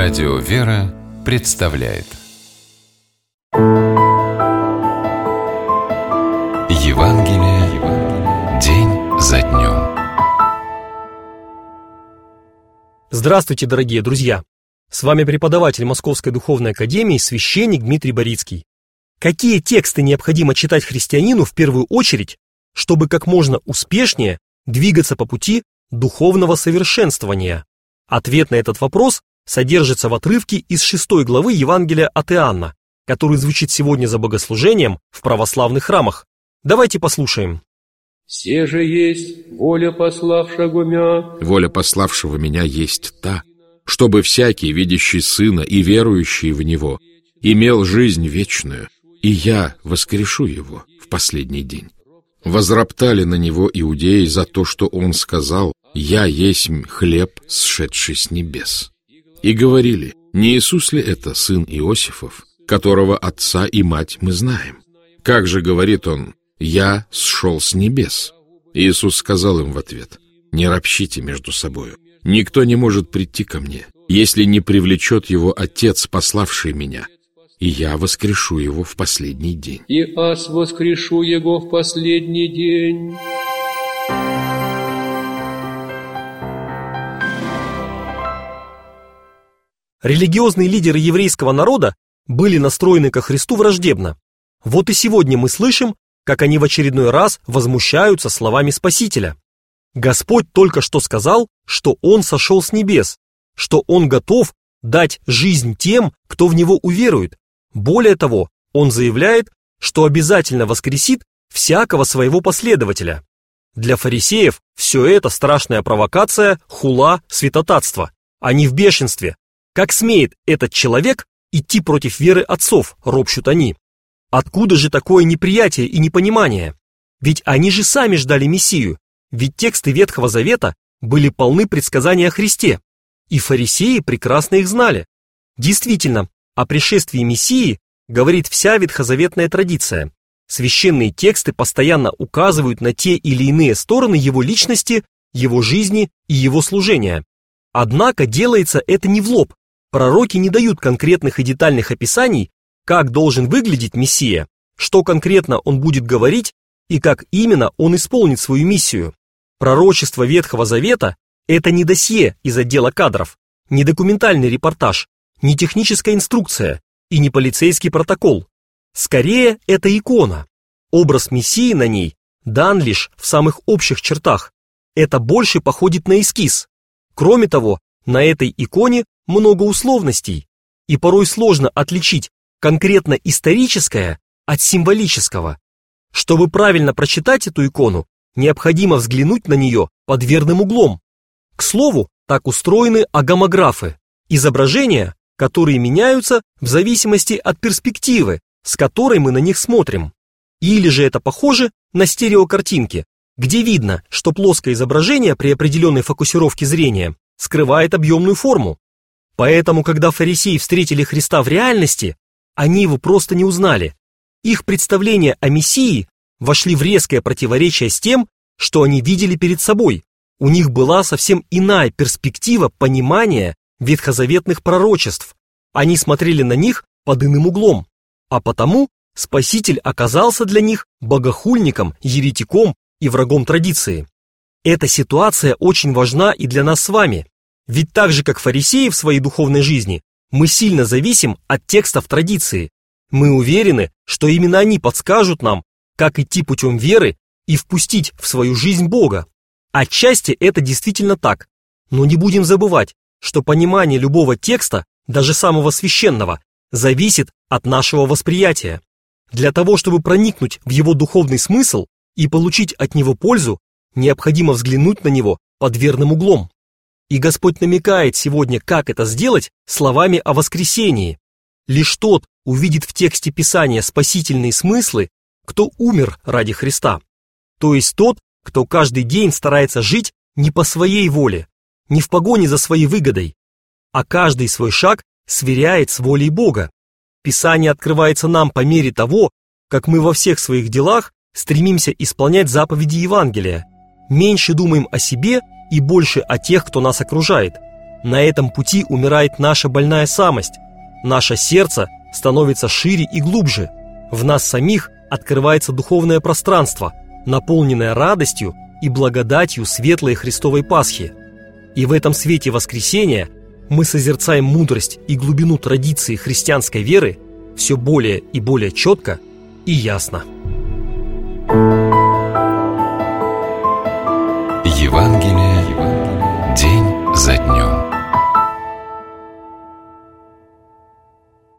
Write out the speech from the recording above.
Радио «Вера» представляет Евангелие день за днем. Здравствуйте, дорогие друзья! С вами преподаватель Московской Духовной Академии, священник Дмитрий Борицкий. Какие тексты необходимо читать христианину в первую очередь, чтобы как можно успешнее двигаться по пути духовного совершенствования? Ответ на этот вопрос содержится в отрывке из 6 главы Евангелия от Иоанна, который звучит сегодня за богослужением в православных храмах. Давайте послушаем. «Се же есть воля пославшего меня». Воля пославшего меня есть та, чтобы всякий, видящий Сына и верующий в Него, имел жизнь вечную, и я воскрешу его в последний день. Возроптали на Него иудеи за то, что Он сказал: «Я есмь хлеб, сшедший с небес». И говорили: не Иисус ли это сын Иосифов, которого отца и мать мы знаем? Как же, говорит Он, «Я сшел с небес»? Иисус сказал им в ответ: не ропщите между собою. Никто не может прийти ко мне, если не привлечет его Отец, пославший меня, и я воскрешу его в последний день. И аз воскрешу его в последний день. Религиозные лидеры еврейского народа были настроены ко Христу враждебно. Вот и сегодня мы слышим, как они в очередной раз возмущаются словами Спасителя. Господь только что сказал, что Он сошел с небес, что Он готов дать жизнь тем, кто в Него уверует. Более того, Он заявляет, что обязательно воскресит всякого своего последователя. Для фарисеев все это страшная провокация, хула, святотатство. Они в бешенстве. Как смеет этот человек идти против веры отцов, ропщут они. Откуда же такое неприятие и непонимание? Ведь они же сами ждали Мессию, ведь тексты Ветхого Завета были полны предсказаний о Христе, и фарисеи прекрасно их знали. Действительно, о пришествии Мессии говорит вся ветхозаветная традиция. Священные тексты постоянно указывают на те или иные стороны Его личности, Его жизни и Его служения. Однако делается это не в лоб. Пророки не дают конкретных и детальных описаний, как должен выглядеть Мессия, что конкретно он будет говорить и как именно он исполнит свою миссию. Пророчество Ветхого Завета – это не досье из отдела кадров, не документальный репортаж, не техническая инструкция и не полицейский протокол. Скорее, это икона. Образ Мессии на ней дан лишь в самых общих чертах. Это больше походит на эскиз. Кроме того, на этой иконе много условностей, и порой сложно отличить конкретно историческое от символического. Чтобы правильно прочитать эту икону, необходимо взглянуть на нее под верным углом. К слову, так устроены агамографы, изображения, которые меняются в зависимости от перспективы, с которой мы на них смотрим. Или же это похоже на стереокартинки, где видно, что плоское изображение при определенной фокусировке зрения скрывает объемную форму. Поэтому, когда фарисеи встретили Христа в реальности, они Его просто не узнали. Их представления о Мессии вошли в резкое противоречие с тем, что они видели перед собой. У них была совсем иная перспектива понимания ветхозаветных пророчеств. Они смотрели на них под иным углом. А потому Спаситель оказался для них богохульником, еретиком и врагом традиции. Эта ситуация очень важна и для нас с вами. Ведь так же, как фарисеи в своей духовной жизни, мы сильно зависим от текстов традиции. Мы уверены, что именно они подскажут нам, как идти путем веры и впустить в свою жизнь Бога. Отчасти это действительно так. Но не будем забывать, что понимание любого текста, даже самого священного, зависит от нашего восприятия. Для того, чтобы проникнуть в его духовный смысл и получить от него пользу, необходимо взглянуть на него под верным углом. И Господь намекает сегодня, как это сделать, словами о воскресении. Лишь тот увидит в тексте Писания спасительные смыслы, кто умер ради Христа. То есть тот, кто каждый день старается жить не по своей воле, не в погоне за своей выгодой, а каждый свой шаг сверяет с волей Бога. Писание открывается нам по мере того, как мы во всех своих делах стремимся исполнять заповеди Евангелия, меньше думаем о себе и больше о тех, кто нас окружает. На этом пути умирает наша больная самость, наше сердце становится шире и глубже, в нас самих открывается духовное пространство, наполненное радостью и благодатью светлой Христовой Пасхи. И в этом свете воскресения мы созерцаем мудрость и глубину традиции христианской веры все более и более четко и ясно.